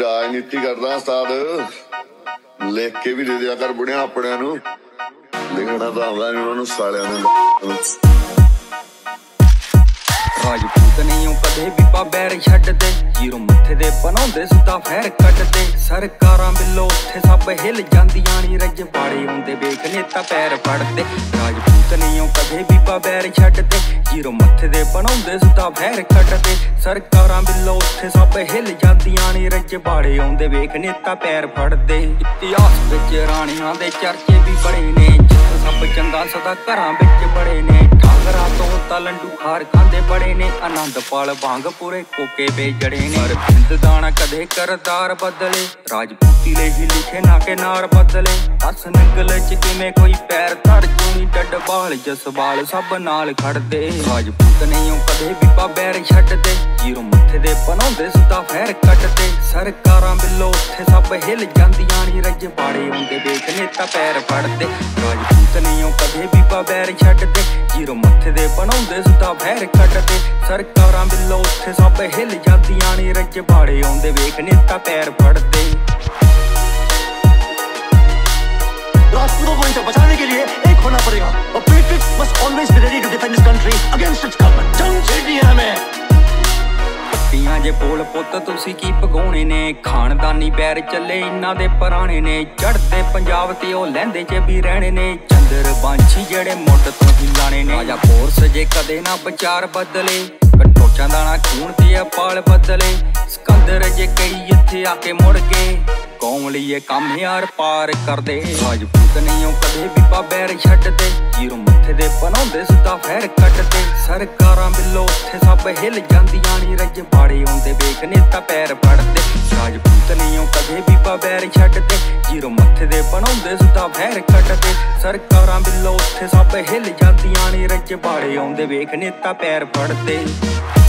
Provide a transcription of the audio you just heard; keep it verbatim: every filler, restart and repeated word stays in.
राजनीति करदा उस्ताद लिख के भी दे दिया कर बुढ़िया अपने नूं लिखना तो आउंदा नहीं उन्होंने सालियां नूं। राजपूत नहीं हो कदे भी बैर छड्डदे जीरो मत्थे दे बनाउंदे सुता फैर कटदे सरकारां बिल्लो उत्थे सब हिल जांदियां नी रजवाड़े हुंदे वेख नेता पैर फड़दे। राजपूत नहीं हो कदे भी बैर छड्डदे जीरो मत्थे दे बनाउंदे सुता फैर कटदे सरकारां बिल्लो उत्थे सब हिल जांदियां नी रजवाड़े हुंदे वेख नेता पैर फड़दे। इतिहास विच राणियां दे चर्चे भी बड़े ने जित सब चंगा सदा घरां विच बड़े ने ठाकरा तो तलंडू खार खांदे बड़े ने आनंद पाल भांग पूरे कोके पे जड़े ने पर बिंद दाना कदे करदार बदले राजपूती ले ही लिखे ना के नार बदले दस निकल च किवें कोई पैर धड़ चूनी डड बाल जसबाल सब नाल खड़दे। राजपूत नहीं हो कदे भी बैर छड्डदे जीरो मत्थे दे बनाउंदे सुता फैर कटदे सरकारां बिल्लो उत्थे सब हिल जांदियां नी रजवाड़े हुंदे वेख नेता पैर फड़दे। राजपूत नहीं हो कदे भी बैर छड्डदे जीरो मत्थे दे बनाउंदे सुता फैर कटदे सरकारां बिल्लो उत्थे सब हिल जांदियां नी रजवाड़े हुंदे वेख नेता पैर फड़दे। राजपूतों को इनसे बचाने के लिए एक होना पड़ेगा। A patriot must always be ready to defend his country against its government। जंग छेड़नी है हमें। पट्टियां जे बोल पुੱਤ ਤੁਸੀਂ ਕੀ ਪਗਾਉਣੇ ਨੇ ਖਾਨਦਾਨੀ ਪੈਰ ਚੱਲੇ ਇਹਨਾਂ ਦੇ ਪੁਰਾਣੇ ਨੇ ਚੜਦੇ ਪੰਜਾਬ ਤੇ ਉਹ ਲਹਿੰਦੇ ਚ ਵੀ ਰਹਿਣੇ ਨੇ ਚੰਦਰ ਬਾਂਛੀ ਜਿਹੜੇ ਮੁੱਢ ਤੋਂ ਹੀ ਲਾਣੇ ਨੇ ਆਜਾ ਕੋਰਸ ਜੇ ਕਦੇ ਨਾ ਵਿਚਾਰ ਬਦਲੇ ਕੰਟੋਚਾਂ ਦਾ ਨਾ ਖੂਨ ਤੇ ਅਪਾਲ ਬਦਲੇ ਸਿਕੰਦਰ ਜੇ ਕਈ ਇੱਥੇ ਆ ਕੇ ਮੁੜ ਕੇ ਕੌਮ ਲਈ ਇਹ ਕੰਮ ਯਾਰ ਪਾਰ ਕਰਦੇ। ਰਾਜਪੂਤ ਨਹੀਂ ਉਹ ਕਦੇ ਵੀ बैर छड्डदे जीरो मत्थे दे बनाउंदे सुता फैर कटदे सरकारां बिल्लो उत्थे सब हिल जांदियां नी रजवाड़े हुंदे वेख नेता पैर फड़दे। राजपूत नहीं हो कदे भी बैर छड्डदे जीरो मत्थे दे बनाउंदे सुता फैर कटदे सरकारां बिल्लो उत्थे सब हिल जांदियां नी रजवाड़े हुंदे वेख नेता पैर फड़दे।